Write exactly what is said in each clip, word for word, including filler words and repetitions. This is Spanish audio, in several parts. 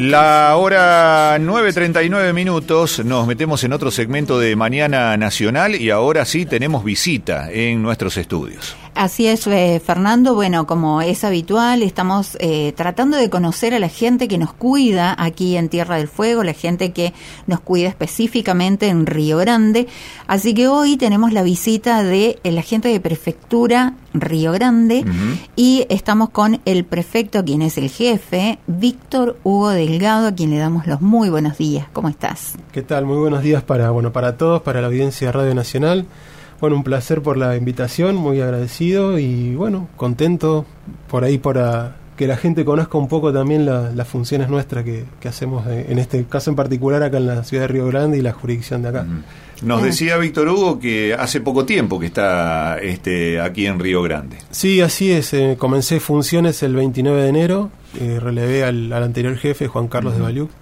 La hora nueve treinta y nueve minutos, nos metemos en otro segmento de Mañana Nacional y ahora sí tenemos visita en nuestros estudios. Así es, eh, Fernando. Bueno, como es habitual, estamos eh, tratando de conocer a la gente que nos cuida aquí en Tierra del Fuego, la gente que nos cuida específicamente en Río Grande. Así que hoy tenemos la visita de la gente de Prefectura Río Grande, uh-huh. y estamos con el prefecto, quien es el jefe, Víctor Hugo Delgado, a quien le damos los muy buenos días. ¿Cómo estás? ¿Qué tal? Muy buenos días para, bueno, para todos, para la audiencia de Radio Nacional. Bueno, un placer por la invitación, muy agradecido y bueno, contento por ahí para que la gente conozca un poco también la, las funciones nuestras que, que hacemos en este caso en particular acá en la ciudad de Río Grande y la jurisdicción de acá. Uh-huh. Nos decía Víctor Hugo que hace poco tiempo que está este, aquí en Río Grande. Sí, así es. Eh, comencé funciones el veintinueve de enero, eh, relevé al, al anterior jefe, Juan Carlos uh-huh. de Baliuc.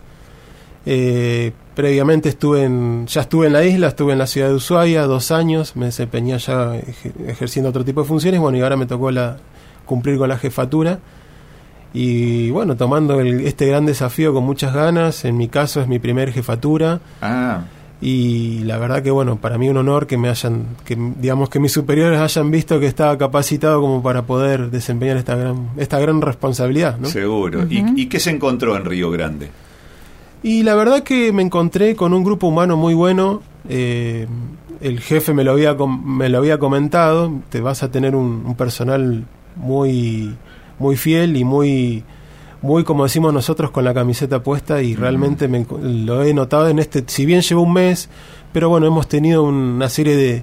Eh, previamente estuve en, ya estuve en la isla, estuve en la ciudad de Ushuaia dos años, me desempeñé ya ej- ejerciendo otro tipo de funciones, bueno, y ahora me tocó la, cumplir con la jefatura. Y bueno, tomando el, este gran desafío con muchas ganas. En mi caso es mi primer jefatura. Ah. Y la verdad que bueno, para mí un honor que me hayan, que digamos que mis superiores hayan visto que estaba capacitado como para poder desempeñar esta gran, esta gran responsabilidad, ¿no? Seguro. Uh-huh. ¿Y, ¿Y qué se encontró en Río Grande? Y la verdad que me encontré con un grupo humano muy bueno. Eh, el jefe me lo había com- me lo había comentado. Te vas a tener un, un personal muy muy fiel y muy muy como decimos nosotros con la camiseta puesta, y realmente me, lo he notado en este, si bien llevo un mes, pero bueno, hemos tenido una serie de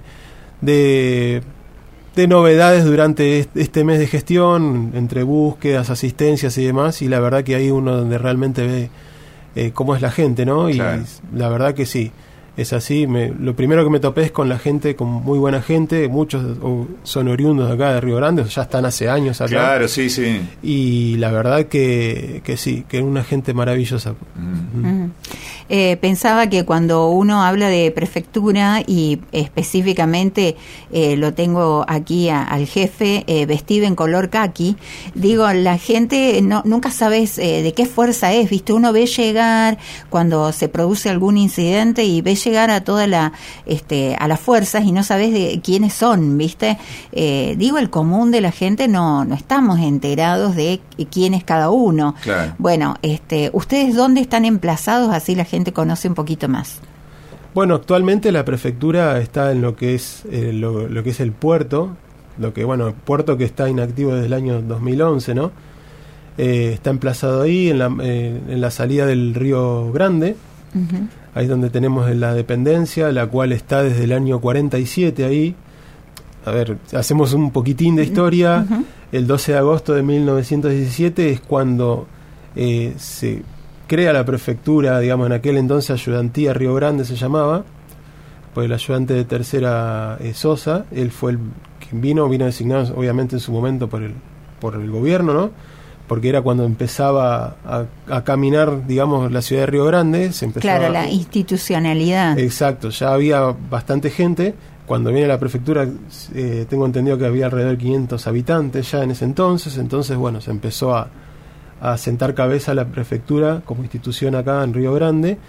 de, de novedades durante este mes de gestión, entre búsquedas, asistencias y demás, y la verdad que ahí uno donde realmente ve eh, cómo es la gente, ¿no? Claro. Y la verdad que sí, es así. Me, lo primero que me topé es con la gente, con muy buena gente. Muchos o, son oriundos de acá de Río Grande, ya están hace años acá. Claro, sí, sí. Y la verdad que, que sí, que es una gente maravillosa. Mm. Mm. Eh, pensaba que cuando uno habla de prefectura y específicamente eh, lo tengo aquí a, al jefe eh, vestido en color caqui, digo, la gente no, nunca sabes eh, de qué fuerza es, ¿viste? Uno ve llegar cuando se produce algún incidente y ve llegar a toda la este a las fuerzas y no sabes de quiénes son, ¿viste? Eh, digo, el común de la gente no no estamos enterados de quién es cada uno. Claro. Bueno, este, ¿ustedes dónde están emplazados? Así la gente conoce un poquito más. Bueno, actualmente la prefectura está en lo que es eh, lo, lo que es el puerto, lo que bueno, puerto que está inactivo desde el año dos mil once, ¿no? Eh, está emplazado ahí en la eh, en la salida del Río Grande. Uh-huh. Ahí es donde tenemos la dependencia, la cual está desde el año cuarenta y siete ahí. A ver, hacemos un poquitín de historia. Uh-huh. El doce de agosto de mil novecientos diecisiete es cuando eh, se crea la prefectura, digamos, en aquel entonces Ayudantía Río Grande se llamaba, pues el ayudante de tercera eh, Sosa, él fue el quien vino, vino designado obviamente en su momento por el, por el gobierno, ¿no? Porque era cuando empezaba a, a caminar, digamos, la ciudad de Río Grande. Se empezaba, claro, la institucionalidad. Exacto, ya había bastante gente. Cuando viene la prefectura, eh, tengo entendido que había alrededor de quinientos habitantes ya en ese entonces. Entonces, bueno, se empezó a, a sentar cabeza la prefectura como institución acá en Río Grande.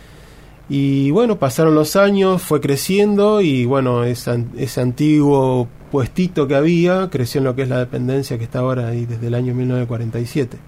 Y bueno, pasaron los años, fue creciendo y bueno, ese, ese antiguo puestito que había creció en lo que es la dependencia que está ahora ahí desde el año mil novecientos cuarenta y siete,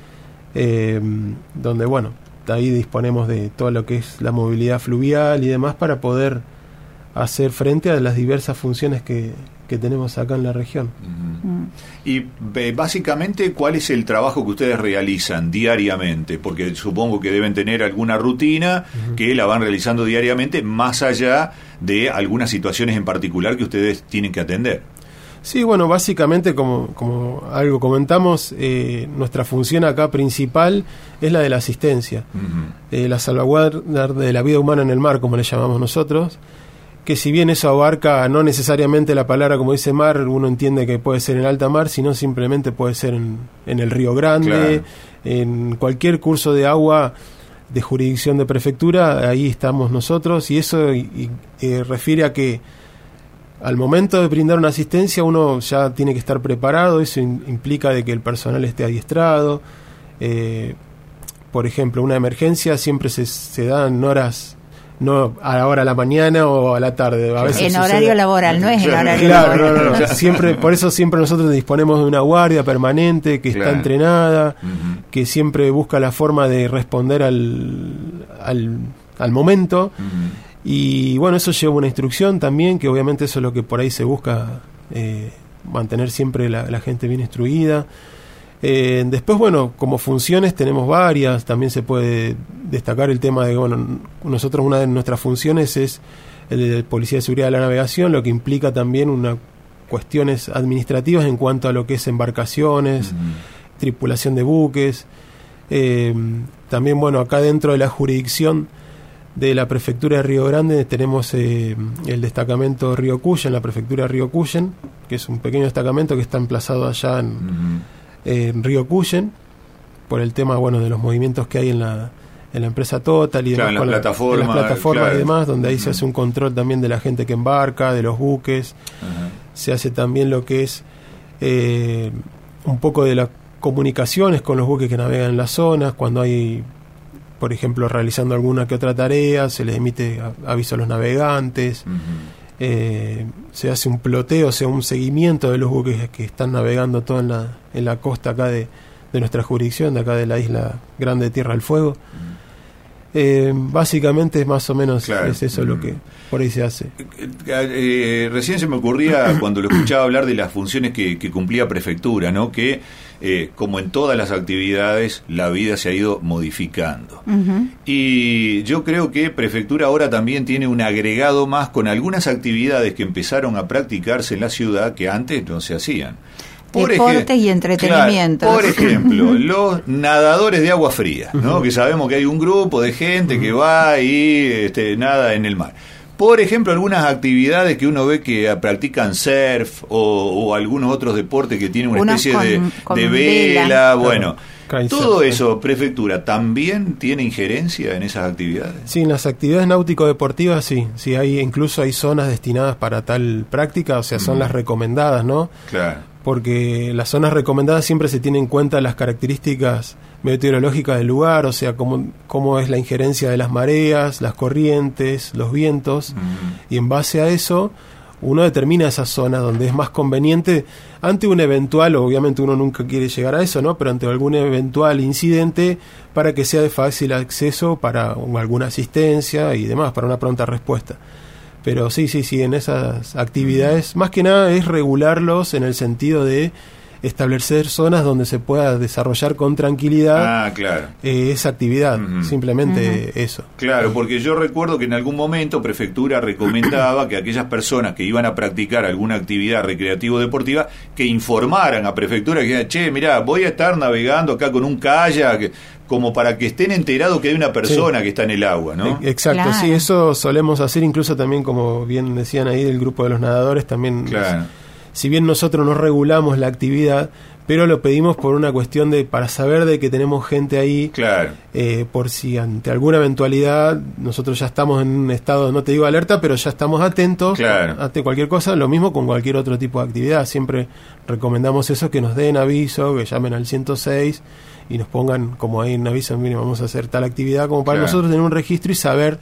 eh, donde bueno, ahí disponemos de todo lo que es la movilidad fluvial y demás para poder hacer frente a las diversas funciones que, que tenemos acá en la región. Uh-huh. Y eh, básicamente, ¿cuál es el trabajo que ustedes realizan diariamente? Porque supongo que deben tener alguna rutina uh-huh. que la van realizando diariamente, más allá de algunas situaciones en particular que ustedes tienen que atender. Sí, bueno, básicamente, como, como algo comentamos, eh, nuestra función acá principal es la de la asistencia, uh-huh. eh, la salvaguarda de la vida humana en el mar, como le llamamos nosotros, que si bien eso abarca no necesariamente la palabra como dice mar, uno entiende que puede ser en alta mar, sino simplemente puede ser en, en el Río Grande, claro. En cualquier curso de agua de jurisdicción de prefectura, ahí estamos nosotros, y eso y, y, eh, refiere a que al momento de brindar una asistencia uno ya tiene que estar preparado. Eso in, implica de que el personal esté adiestrado, eh, por ejemplo, una emergencia siempre se, se da en horas, no a la hora de la mañana o a la tarde. A veces en sucede, horario laboral, no es en horario claro, laboral. no, no, no. Siempre, por eso siempre nosotros disponemos de una guardia permanente que claro. está entrenada, Uh-huh. que siempre busca la forma de responder al, al, al momento. Uh-huh. Y bueno, eso lleva una instrucción también, que obviamente eso es lo que por ahí se busca, eh, mantener siempre la, la gente bien instruida. Eh, después, bueno, como funciones tenemos varias, también se puede destacar el tema de, bueno, nosotros una de nuestras funciones es el de Policía de Seguridad de la Navegación, lo que implica también una cuestiones administrativas en cuanto a lo que es embarcaciones, uh-huh. tripulación de buques. Eh, también, bueno, acá dentro de la jurisdicción de la prefectura de Río Grande tenemos eh, el destacamento Río Cuyen, la prefectura de Río Cuyen, que es un pequeño destacamento que está emplazado allá en, uh-huh. en Río Cuyen, por el tema, bueno, de los movimientos que hay en la en la empresa Total y claro, demás, en la con plataforma, la, en las plataformas claro. y demás, donde ahí uh-huh. se hace un control también de la gente que embarca, de los buques. Uh-huh. Se hace también lo que es eh, un poco de las comunicaciones con los buques que navegan en las zonas, cuando hay, por ejemplo, realizando alguna que otra tarea, se les emite aviso a los navegantes. Uh-huh. Eh, se hace un ploteo, o sea, un seguimiento de los buques que están navegando todo en la, en la costa acá de, de nuestra jurisdicción, de acá de la isla Grande de Tierra del Fuego. Uh-huh. Eh, básicamente es más o menos claro. es eso uh-huh. lo que por ahí se hace. Eh, eh, recién se me ocurría cuando lo escuchaba hablar de las funciones que, que cumplía Prefectura, ¿no? Que eh, como en todas las actividades la vida se ha ido modificando. Uh-huh. Y yo creo que Prefectura ahora también tiene un agregado más con algunas actividades que empezaron a practicarse en la ciudad que antes no se hacían. Por Deporte ej- y entretenimiento. Claro, por ejemplo, los nadadores de agua fría, ¿no? Uh-huh. Que sabemos que hay un grupo de gente uh-huh. que va y este, nada en el mar. Por ejemplo, algunas actividades que uno ve que practican surf o, o algunos otros deportes que tienen una Unos especie con, de, con de vela, vela. Bueno, claro. Todo eso, Prefectura, ¿también tiene injerencia en esas actividades? Sí, en las actividades náutico-deportivas sí, sí hay, incluso hay zonas destinadas para tal práctica, o sea, son uh-huh. las recomendadas, ¿no? Claro. Porque las zonas recomendadas siempre se tienen en cuenta las características meteorológicas del lugar, o sea, cómo, cómo es la injerencia de las mareas, las corrientes, los vientos, uh-huh. y en base a eso uno determina esas zonas donde es más conveniente ante un eventual, obviamente uno nunca quiere llegar a eso, ¿no? Pero ante algún eventual incidente, para que sea de fácil acceso para alguna asistencia y demás, para una pronta respuesta. Pero sí, sí, sí, en esas actividades, más que nada es regularlos en el sentido de establecer zonas donde se pueda desarrollar con tranquilidad ah, claro. eh, esa actividad, uh-huh. simplemente uh-huh. eso. Claro, porque yo recuerdo que en algún momento Prefectura recomendaba que aquellas personas que iban a practicar alguna actividad recreativo-deportiva, que informaran a Prefectura, que digan, che, mirá, voy a estar navegando acá con un kayak, como para que estén enterados que hay una persona sí. que está en el agua, ¿no? Exacto, claro. Sí, eso solemos hacer, incluso también, como bien decían ahí, del grupo de los nadadores, también... Claro. Si bien nosotros no regulamos la actividad, pero lo pedimos por una cuestión de para saber de que tenemos gente ahí, claro. eh, por si ante alguna eventualidad nosotros ya estamos en un estado, no te digo alerta, pero ya estamos atentos claro. ante cualquier cosa. Lo mismo con cualquier otro tipo de actividad, siempre recomendamos eso, que nos den aviso, que llamen al ciento seis y nos pongan como ahí un aviso, miren, vamos a hacer tal actividad, como para claro. nosotros tener un registro y saber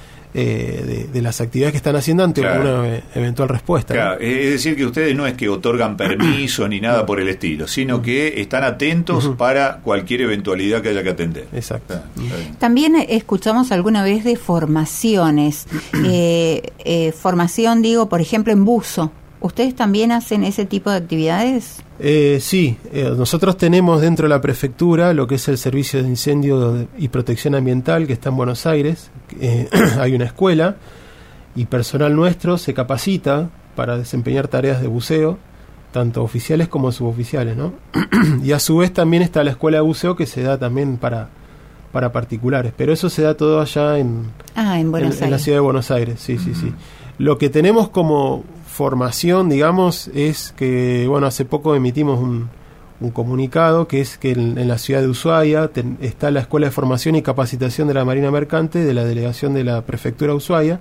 Eh, de, de las actividades que están haciendo ante claro. una e- eventual respuesta. Claro. ¿no? Es decir, que ustedes no es que otorgan permiso ni nada por el estilo, sino que están atentos uh-huh. para cualquier eventualidad que haya que atender. Exacto. Ah, también escuchamos alguna vez de formaciones. eh, eh, formación, digo, por ejemplo, en buzo. ¿Ustedes también hacen ese tipo de actividades? Eh, sí, eh, nosotros tenemos dentro de la prefectura lo que es el Servicio de Incendio y Protección Ambiental, que está en Buenos Aires. Eh, hay una escuela y personal nuestro se capacita para desempeñar tareas de buceo, tanto oficiales como suboficiales, ¿no? Y a su vez también está la escuela de buceo, que se da también para, para particulares, pero eso se da todo allá en, ah, en, Buenos en, Aires. en la ciudad de Buenos Aires. Sí, sí, sí. Lo que tenemos como formación, digamos, es que, bueno, hace poco emitimos un, un comunicado que es que en, en la ciudad de Ushuaia ten, está la Escuela de Formación y Capacitación de la Marina Mercante de la Delegación de la Prefectura de Ushuaia.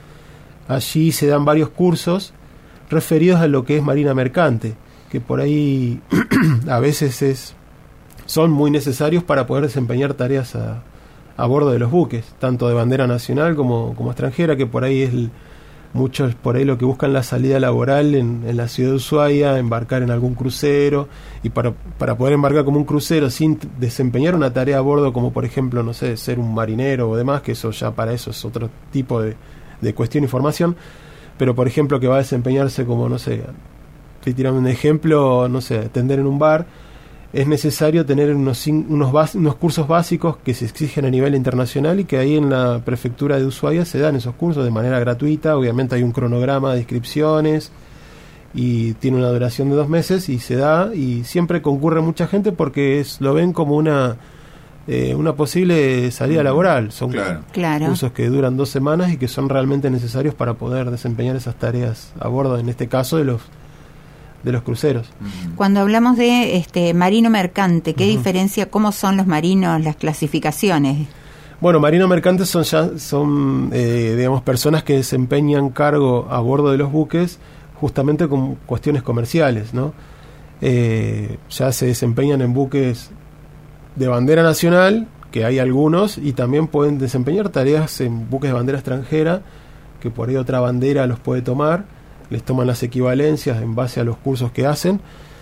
Allí se dan varios cursos referidos a lo que es Marina Mercante, que por ahí a veces es son muy necesarios para poder desempeñar tareas a, a bordo de los buques, tanto de bandera nacional como, como extranjera, que por ahí es el, muchos por ahí lo que buscan la salida laboral en, en la ciudad de Ushuaia, embarcar en algún crucero, y para, para poder embarcar como un crucero sin desempeñar una tarea a bordo, como por ejemplo, no sé, ser un marinero o demás, que eso ya para eso es otro tipo de, de cuestión y formación, pero por ejemplo que va a desempeñarse como, no sé, estoy tirando un ejemplo, no sé, atender en un bar, es necesario tener unos, unos, bas, unos cursos básicos que se exigen a nivel internacional y que ahí en la prefectura de Ushuaia se dan esos cursos de manera gratuita. Obviamente hay un cronograma de inscripciones y tiene una duración de dos meses y se da, y siempre concurre mucha gente porque es, lo ven como una eh, una posible salida laboral. Son claro. Claro. cursos que duran dos semanas y que son realmente necesarios para poder desempeñar esas tareas a bordo, en este caso de los de los cruceros. Cuando hablamos de este marino mercante, ¿qué uh-huh. diferencia? ¿Cómo son los marinos, las clasificaciones? Bueno, marino mercante son ya son eh, digamos personas que desempeñan cargo a bordo de los buques justamente con cuestiones comerciales, ¿no? Eh, ya se desempeñan en buques de bandera nacional, que hay algunos, y también pueden desempeñar tareas en buques de bandera extranjera, que por ahí otra bandera los puede tomar, les toman las equivalencias en base a los cursos que hacen,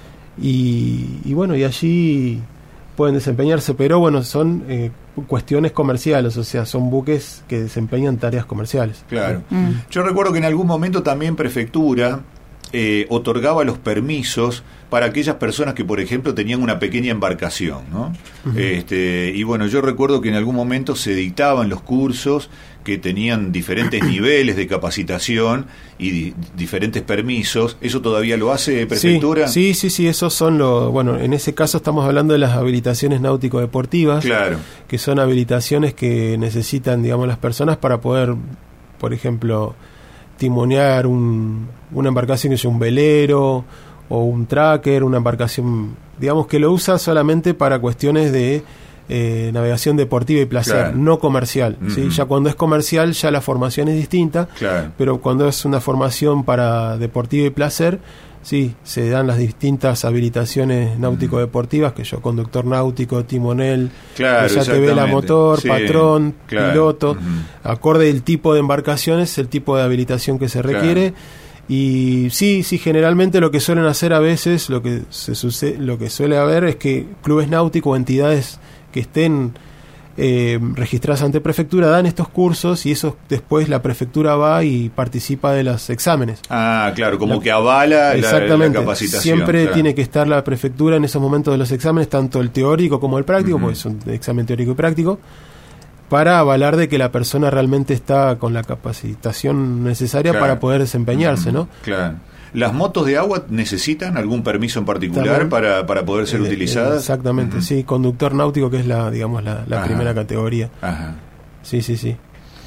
y, y bueno, y allí pueden desempeñarse, pero bueno, son eh, cuestiones comerciales, o sea, son buques que desempeñan tareas comerciales. Claro. Mm. Yo recuerdo que en algún momento también Prefectura eh, otorgaba los permisos para aquellas personas que, por ejemplo, tenían una pequeña embarcación, ¿no? Uh-huh. Este, y bueno, yo recuerdo que en algún momento se dictaban los cursos que tenían diferentes niveles de capacitación y di- diferentes permisos. ¿Eso todavía lo hace Prefectura? Sí, sí, sí, sí, esos son los... Bueno, en ese caso estamos hablando de las habilitaciones náutico-deportivas, claro, que son habilitaciones que necesitan, digamos, las personas para poder, por ejemplo, timonear un, una embarcación que sea un velero o un tracker, una embarcación, digamos, que lo usa solamente para cuestiones de eh, navegación deportiva y placer, claro, no comercial. Uh-huh. ¿Sí? Ya cuando es comercial ya la formación es distinta, claro, pero cuando es una formación para deportiva y placer, sí, se dan las distintas habilitaciones náutico-deportivas, que yo, conductor náutico, timonel, claro, ya te vela motor, sí, patrón, claro, piloto, uh-huh, acorde del tipo de embarcaciones, el tipo de habilitación que se requiere. Claro. Y sí, sí, generalmente lo que suelen hacer a veces, lo que se sucede, lo que suele haber es que clubes náuticos o entidades que estén eh, registradas ante Prefectura dan estos cursos, y eso después la Prefectura va y participa de los exámenes. Ah, claro, como la, que avala exactamente, la, la capacitación. Siempre claro, tiene que estar la Prefectura en esos momentos de los exámenes, tanto el teórico como el práctico, uh-huh, porque es un examen teórico y práctico, para avalar de que la persona realmente está con la capacitación necesaria, claro, para poder desempeñarse, ¿no? Claro. ¿Las motos de agua necesitan algún permiso en particular para, para poder ser eh, utilizadas? Exactamente, uh-huh, sí, conductor náutico, que es la, digamos, la, la primera categoría. Ajá. Sí, sí, sí.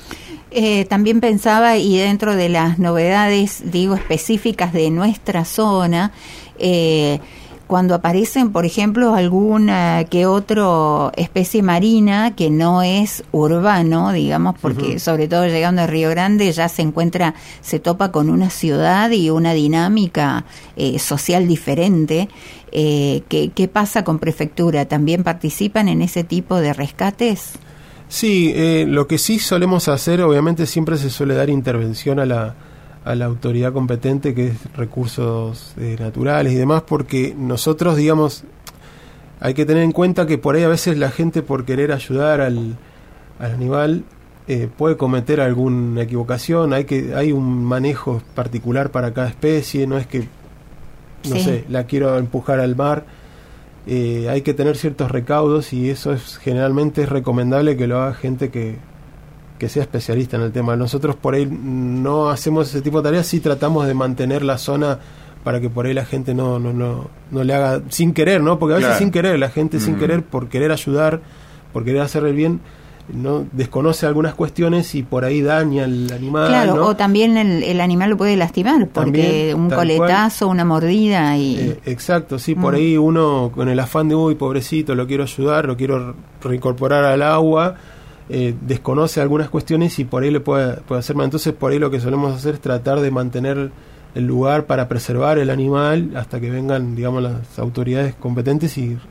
Eh, también pensaba, y dentro de las novedades, digo, específicas de nuestra zona, eh, cuando aparecen, por ejemplo, alguna que otro especie marina que no es urbano, digamos, porque uh-huh, sobre todo llegando a Río Grande ya se encuentra, se topa con una ciudad y una dinámica eh, social diferente. Eh, ¿qué, ¿Qué pasa con Prefectura? ¿También participan en ese tipo de rescates? Sí, eh, lo que sí solemos hacer, obviamente siempre se suele dar intervención a la a la autoridad competente, que es recursos eh, naturales y demás, porque nosotros, digamos, hay que tener en cuenta que por ahí a veces la gente, por querer ayudar al, al animal, eh, puede cometer alguna equivocación. Hay que hay un manejo particular para cada especie, no es que, no sí. sé, la quiero empujar al mar. Eh, hay que tener ciertos recaudos, y eso es generalmente es recomendable que lo haga gente que que sea especialista en el tema. Nosotros por ahí no hacemos ese tipo de tareas, sí tratamos de mantener la zona para que por ahí la gente no no no, no le haga sin querer, ¿no? Porque a veces, claro, sin querer, la gente, uh-huh, sin querer, por querer ayudar, por querer hacer el bien, no desconoce algunas cuestiones y por ahí daña al animal. Claro, ¿no? O también el, el animal lo puede lastimar, porque también, un coletazo, cual, una mordida y... Eh, exacto, sí, mm. por ahí uno con el afán de, uy, pobrecito, lo quiero ayudar, lo quiero reincorporar al agua, Eh, desconoce algunas cuestiones y por ahí le puede, puede hacer mal. Entonces por ahí lo que solemos hacer es tratar de mantener el lugar para preservar el animal hasta que vengan, digamos, las autoridades competentes y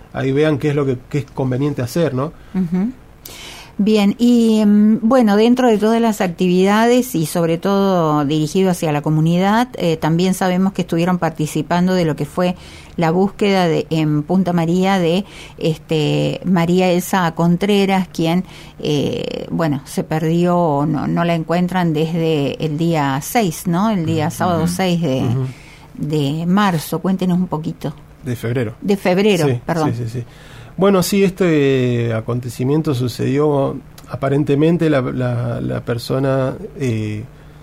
ahí vean qué es lo que, qué es conveniente hacer, ¿no? Uh-huh. Bien, y bueno, dentro de todas las actividades y sobre todo dirigido hacia la comunidad, eh, también sabemos que estuvieron participando de lo que fue la búsqueda de, en Punta María de este María Elsa Contreras, quien, eh, bueno, se perdió o no, no la encuentran desde el día seis, ¿no? El día uh-huh. sábado seis de, uh-huh. de marzo. Cuéntenos un poquito. De febrero. De febrero, sí, perdón. Sí, sí, sí. Bueno, sí, este acontecimiento sucedió, aparentemente la, la, la persona, eh,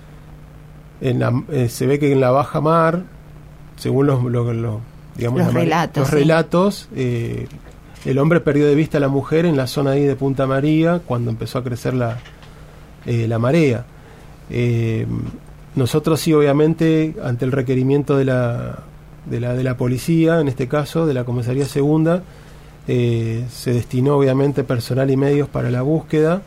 en la, eh, se ve que en la baja mar, según los, los, los, digamos, los relatos, los sí. relatos eh, el hombre perdió de vista a la mujer en la zona ahí de Punta María, cuando empezó a crecer la, eh, la marea. Eh, nosotros sí, obviamente, ante el requerimiento de la, de la, de la policía, en este caso, de la Comisaría Segunda, Eh, se destinó obviamente personal y medios para la búsqueda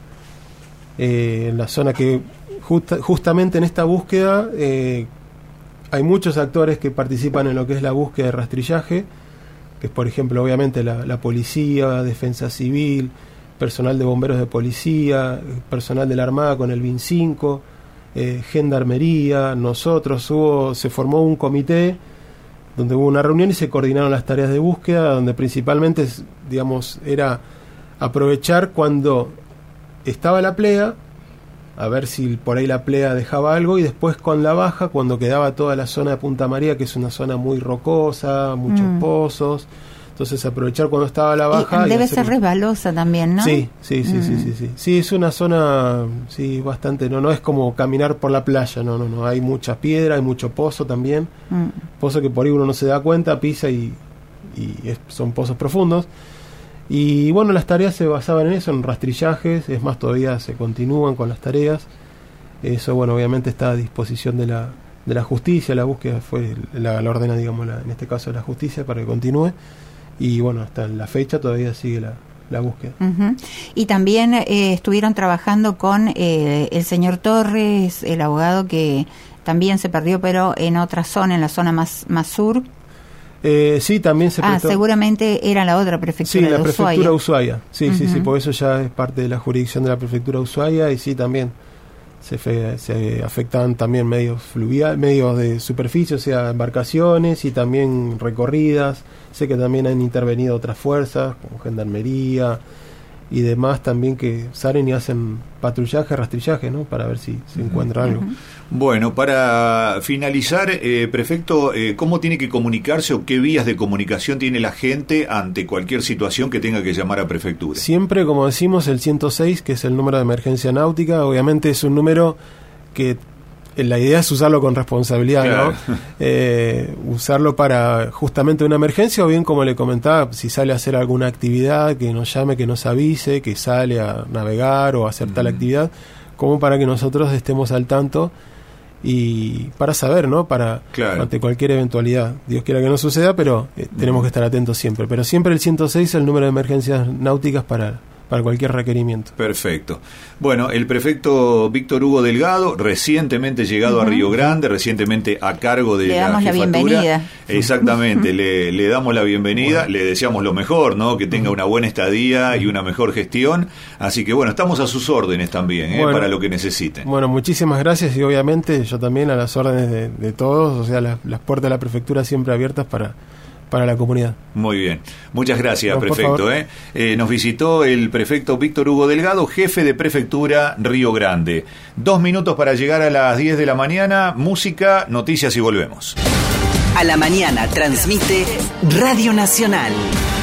eh, en la zona que justa, justamente en esta búsqueda eh, hay muchos actores que participan en lo que es la búsqueda de rastrillaje, que es por ejemplo obviamente la, la policía, defensa civil, personal de bomberos de policía, personal de la Armada con el B I N cinco, eh, gendarmería, nosotros, hubo, se formó un comité donde hubo una reunión y se coordinaron las tareas de búsqueda, donde principalmente, digamos, era aprovechar cuando estaba la plea, a ver si por ahí la plea dejaba algo, y después con la baja, cuando quedaba toda la zona de Punta María, que es una zona muy rocosa, muchos mm. pozos, entonces aprovechar cuando estaba la baja. Y debe y hacer... ser resbalosa también, ¿no? Sí, sí, sí, mm. sí, sí, sí. Sí, es una zona, sí, bastante, no, no es como caminar por la playa, no, no, no, hay mucha piedra, hay mucho pozo también, mm. pozo que por ahí uno no se da cuenta, pisa y, y es, son pozos profundos. Y bueno, las tareas se basaban en eso, en rastrillajes, es más, todavía se continúan con las tareas. Eso, bueno, obviamente está a disposición de la, de la justicia, la búsqueda fue, la, la ordena, digamos, la, en este caso la justicia para que continúe. Y bueno, hasta la fecha todavía sigue la, la búsqueda. Uh-huh. Y también eh, estuvieron trabajando con eh, el señor Torres, el abogado que también se perdió, pero en otra zona, en la zona más, más sur. Eh, sí, también se Ah, prestó... seguramente era la otra prefectura Sí, la de prefectura Ushuaia. Ushuaia. Sí, uh-huh. sí, sí, porque eso ya es parte de la jurisdicción de la prefectura Ushuaia, y sí, también se, fe, se afectan también medios fluviales, medios de superficie, o sea, embarcaciones y también recorridas. Sé que también han intervenido otras fuerzas, como gendarmería y demás también, que salen y hacen patrullaje, rastrillaje, ¿no? Para ver si se encuentra algo. Uh-huh. Bueno, para finalizar, eh, prefecto, eh, ¿cómo tiene que comunicarse o qué vías de comunicación tiene la gente ante cualquier situación que tenga que llamar a prefectura? Siempre, como decimos, el ciento seis, que es el número de emergencia náutica, obviamente es un número que la idea es usarlo con responsabilidad, claro. ¿no? Eh, usarlo para justamente una emergencia, o bien, como le comentaba, si sale a hacer alguna actividad, que nos llame, que nos avise, que sale a navegar o a hacer mm. tal actividad, como para que nosotros estemos al tanto y para saber, ¿no? Para claro. ante cualquier eventualidad. Dios quiera que no suceda, pero eh, tenemos mm. que estar atentos siempre. Pero siempre el ciento seis es el número de emergencias náuticas para... para cualquier requerimiento. Perfecto. Bueno, el prefecto Víctor Hugo Delgado, recientemente llegado uh-huh. a Río Grande, recientemente a cargo de le la damos jefatura. La bienvenida. Exactamente, le, le damos la bienvenida, bueno. le deseamos lo mejor, ¿no? Que tenga una buena estadía y una mejor gestión. Así que bueno, estamos a sus órdenes también, ¿eh? Bueno, para lo que necesiten. Bueno, muchísimas gracias, y obviamente yo también a las órdenes de, de todos, o sea, las, las puertas de la prefectura siempre abiertas para para la comunidad. Muy bien. Muchas gracias, no, prefecto. ¿eh? Eh, nos visitó el prefecto Víctor Hugo Delgado, jefe de prefectura Río Grande. Dos minutos para llegar a las diez de la mañana. Música, noticias y volvemos. A la mañana transmite Radio Nacional.